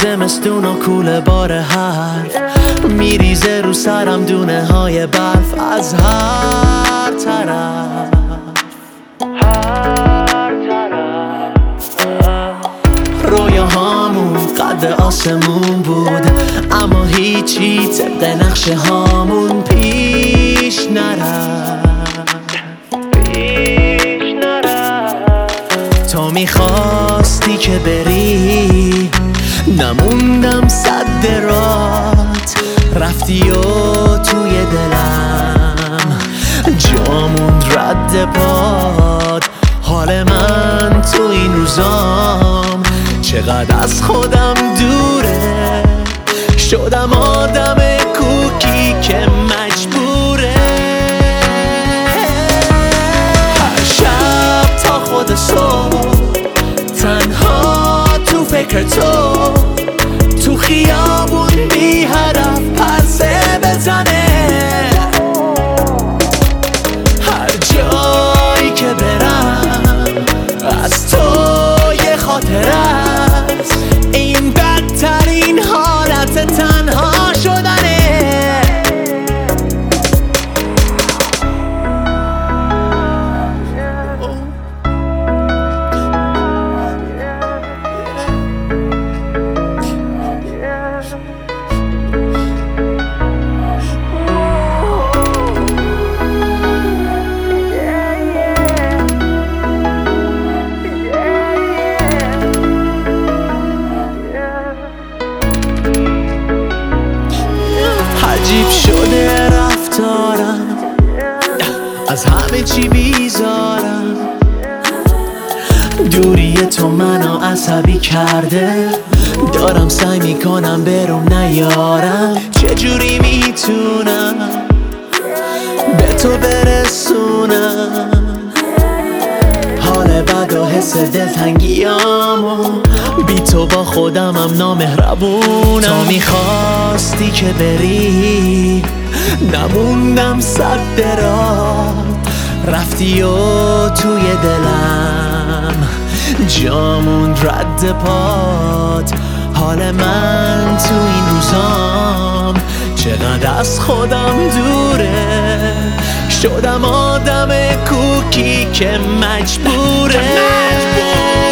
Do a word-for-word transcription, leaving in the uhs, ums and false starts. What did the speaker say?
زمستون و کوله بار حرف میریزه رو سرم دونه های برف از هر طرف رویاهامون قد آسمون بود اما هیچی طبق نقشه هامون پیش نرفت تو میخواستی که بری نموندم صد رات رفتی و توی دلم جاموند رد پاد حال من تو این روزام چقدر از خودم دوره شدم آدم کوکی که مجبوره هر شب تا خود صبح تنها تو فکر تو تو خیابون بی هدف پرسه بزنه هر جایی که برم از تو یه خاطر است این بدترین حالت تنها شدنه عجیب شده رفتارم از همه چی بیزارم دوری تو منو عصبی کرده دارم سعی میکنم بروم نیارم چجوری میتونم به تو برسونم حال بد و حس دلتنگیامو بی تو با خودمم نامهربونم تو میخواستی که بری نموندم صد رات رفتی و توی دلم جامون رد پات حال من تو این روزام چقدر از خودم دوره شدم آدم کوکی که مجبوره